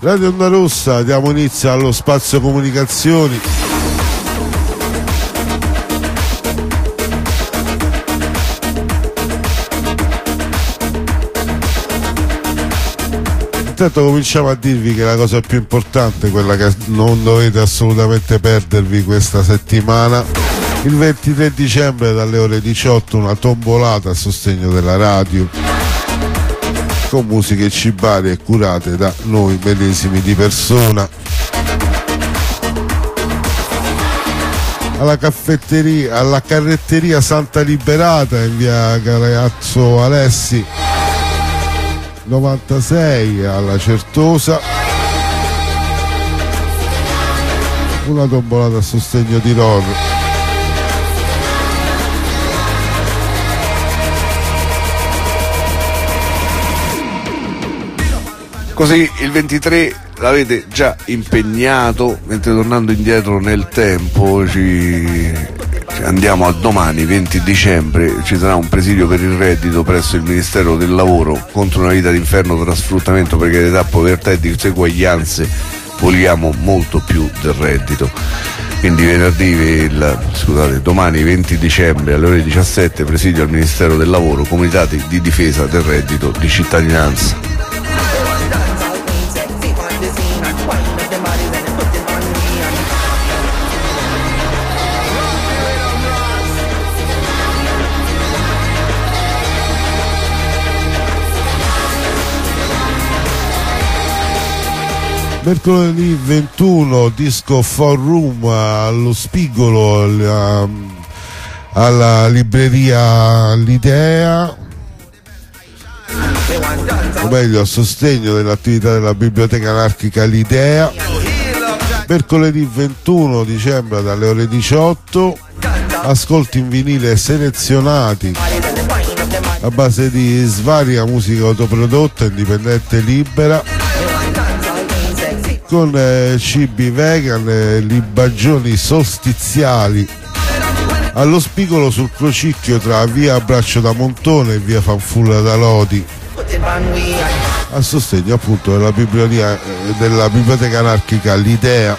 Radio Onda Rossa, diamo inizio allo spazio comunicazioni. Intanto cominciamo a dirvi che la cosa più importante, quella che non dovete assolutamente perdervi questa settimana, il 23 dicembre dalle ore 18 una tombolata a sostegno della radio con musiche cibarie curate da noi medesimi di persona. Alla caffetteria, alla carretteria Santa Liberata in via Galeazzo Alessi 96 alla Certosa, una tombolata a sostegno di ROR. Così il 23 l'avete già impegnato, mentre tornando indietro nel tempo andiamo a domani 20 dicembre, ci sarà un presidio per il reddito presso il Ministero del Lavoro contro una vita d'inferno tra sfruttamento, precarietà, povertà e diseguaglianze. Vogliamo molto più del reddito. Quindi domani 20 dicembre alle ore 17 presidio al Ministero del Lavoro, comitati di difesa del reddito di cittadinanza. Mercoledì 21 disco Forum allo Spigolo, alla libreria L'Idea, o meglio a sostegno dell'attività della biblioteca anarchica L'Idea. Mercoledì 21 dicembre dalle ore 18 ascolti in vinile selezionati a base di svaria musica autoprodotta, indipendente e libera, con cibi vegan, libagioni solstiziali allo Spigolo sul Crocicchio tra via Braccio da Montone e via Fanfulla da Lodi, a sostegno appunto della biblioteca anarchica L'Idea.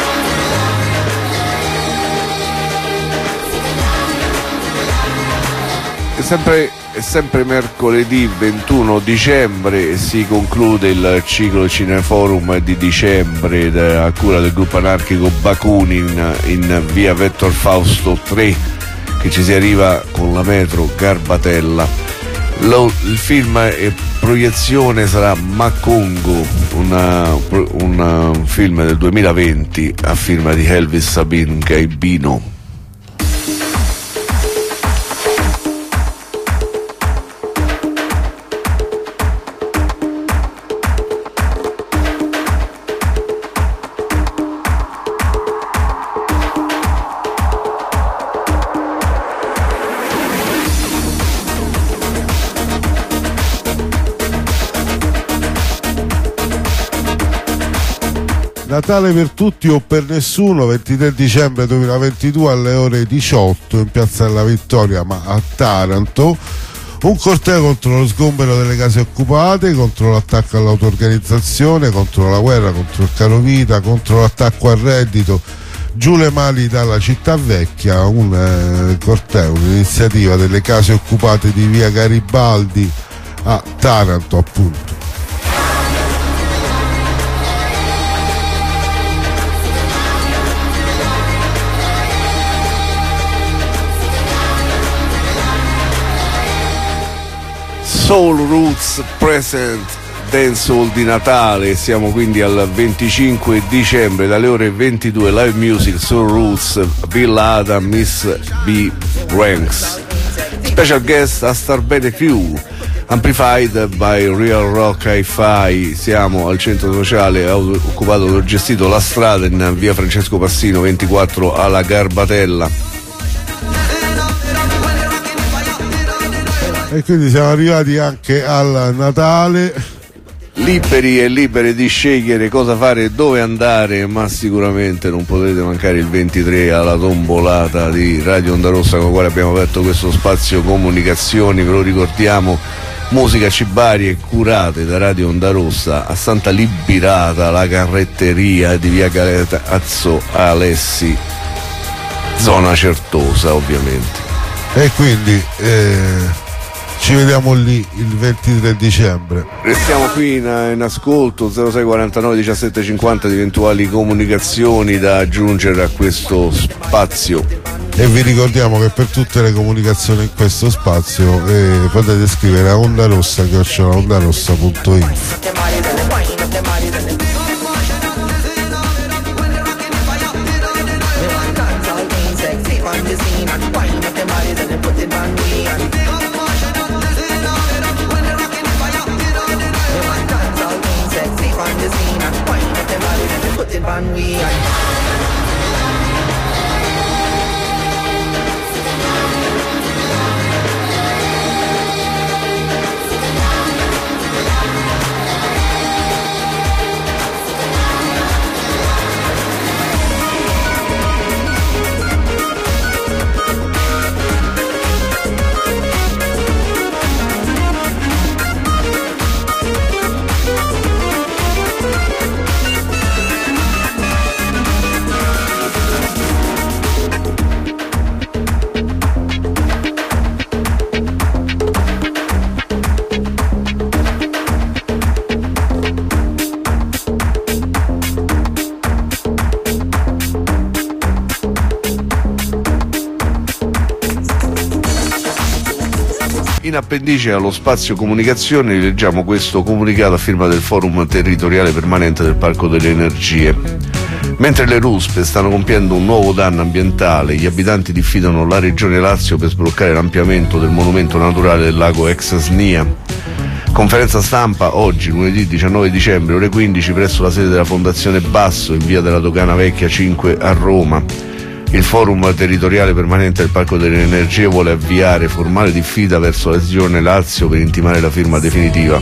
È sempre mercoledì 21 dicembre si conclude il ciclo Cineforum di dicembre a cura del gruppo anarchico Bakunin in via Vettor Fausto 3, che ci si arriva con la metro Garbatella. Il film e proiezione sarà Macongo, un film del 2020 a firma di Elvis Sabin Gaibino. Natale per tutti o per nessuno, 23 dicembre 2022 alle ore 18 in Piazza della Vittoria, ma a Taranto, un corteo contro lo sgombero delle case occupate, contro l'attacco all'auto-organizzazione, contro la guerra, contro il carovita, contro l'attacco al reddito, giù le mani dalla città vecchia, un corteo, un'iniziativa delle case occupate di via Garibaldi a Taranto appunto. Soul Roots Present Dancehall di Natale, siamo quindi al 25 dicembre dalle ore 22, live music Soul Roots, Villa Ada, Miss B Ranks, special guest a Starbene Crew, amplified by Real Rock Hi-Fi. Siamo al centro sociale occupato, gestito La Strada in via Francesco Passino 24 alla Garbatella. E quindi siamo arrivati anche al Natale, liberi e libere di scegliere cosa fare e dove andare, ma sicuramente non potete mancare il 23 alla tombolata di Radio Onda Rossa con la quale abbiamo aperto questo spazio comunicazioni. Ve lo ricordiamo, musica cibarie curate da Radio Onda Rossa a Santa Libirata, la carretteria di via Galeazzo Alessi, zona Certosa ovviamente. E quindi ci vediamo lì il 23 dicembre. Restiamo qui in ascolto. 0649 1750 di eventuali comunicazioni da aggiungere a questo spazio. E vi ricordiamo che per tutte le comunicazioni in questo spazio potete scrivere a ondarossa@ondarossa.info. In appendice allo spazio comunicazioni leggiamo questo comunicato a firma del Forum Territoriale Permanente del Parco delle Energie. Mentre le ruspe stanno compiendo un nuovo danno ambientale, gli abitanti diffidano la Regione Lazio per sbloccare l'ampliamento del monumento naturale del lago ex Snia. Conferenza stampa oggi, lunedì 19 dicembre, ore 15, presso la sede della Fondazione Basso, in via della Dogana Vecchia 5 a Roma. Il Forum Territoriale Permanente del Parco delle Energie vuole avviare formale diffida verso la Regione Lazio per intimare la firma definitiva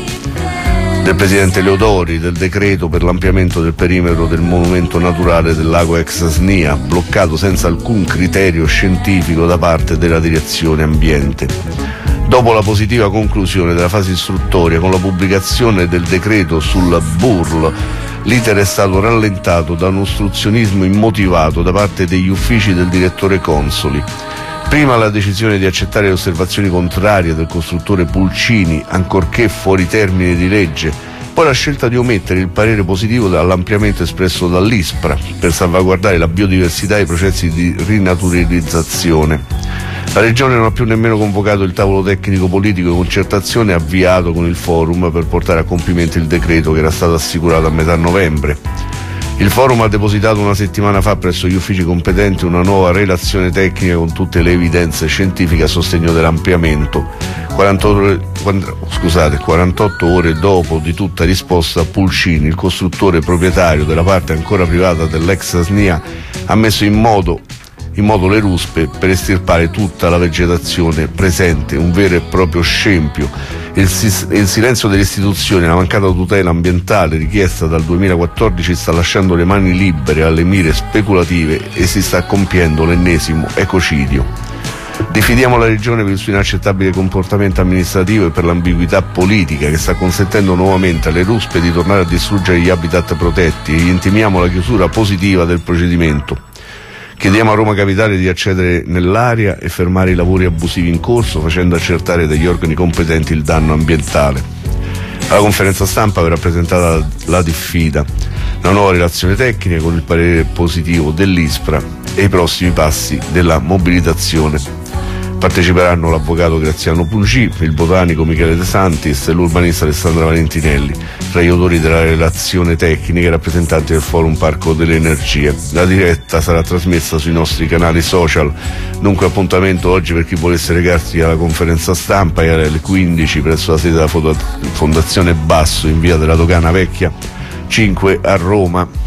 del Presidente Leodori del decreto per l'ampliamento del perimetro del monumento naturale del lago ex Snia, bloccato senza alcun criterio scientifico da parte della Direzione Ambiente. Dopo la positiva conclusione della fase istruttoria con la pubblicazione del decreto sul BURL, l'iter è stato rallentato da un ostruzionismo immotivato da parte degli uffici del direttore Consoli. Prima la decisione di accettare le osservazioni contrarie del costruttore Pulcini, ancorché fuori termine di legge, poi la scelta di omettere il parere positivo all'ampliamento espresso dall'ISPRA per salvaguardare la biodiversità e i processi di rinaturalizzazione. La Regione non ha più nemmeno convocato il tavolo tecnico politico di concertazione avviato con il forum per portare a compimento il decreto che era stato assicurato a metà novembre. Il forum ha depositato una settimana fa presso gli uffici competenti una nuova relazione tecnica con tutte le evidenze scientifiche a sostegno dell'ampliamento. 48 ore dopo di tutta risposta, Pulcini, il costruttore proprietario della parte ancora privata dell'ex Snia, ha messo in moto le ruspe per estirpare tutta la vegetazione presente, un vero e proprio scempio. Il silenzio delle istituzioni e la mancata tutela ambientale richiesta dal 2014 sta lasciando le mani libere alle mire speculative e si sta compiendo l'ennesimo ecocidio. Diffidiamo la Regione per il suo inaccettabile comportamento amministrativo e per l'ambiguità politica che sta consentendo nuovamente alle ruspe di tornare a distruggere gli habitat protetti e gli intimiamo la chiusura positiva del procedimento. Chiediamo a Roma Capitale di accedere nell'area e fermare i lavori abusivi in corso, facendo accertare dagli organi competenti il danno ambientale. Alla conferenza stampa verrà presentata la diffida, la nuova relazione tecnica con il parere positivo dell'ISPRA e i prossimi passi della mobilitazione. Parteciperanno l'avvocato Graziano Pulci, il botanico Michele De Santis e l'urbanista Alessandra Valentinelli, tra gli autori della relazione tecnica e rappresentanti del Forum Parco delle Energie. La diretta sarà trasmessa sui nostri canali social, dunque appuntamento oggi per chi volesse recarsi alla conferenza stampa e alle 15 presso la sede della Fondazione Basso in via della Dogana Vecchia 5 a Roma.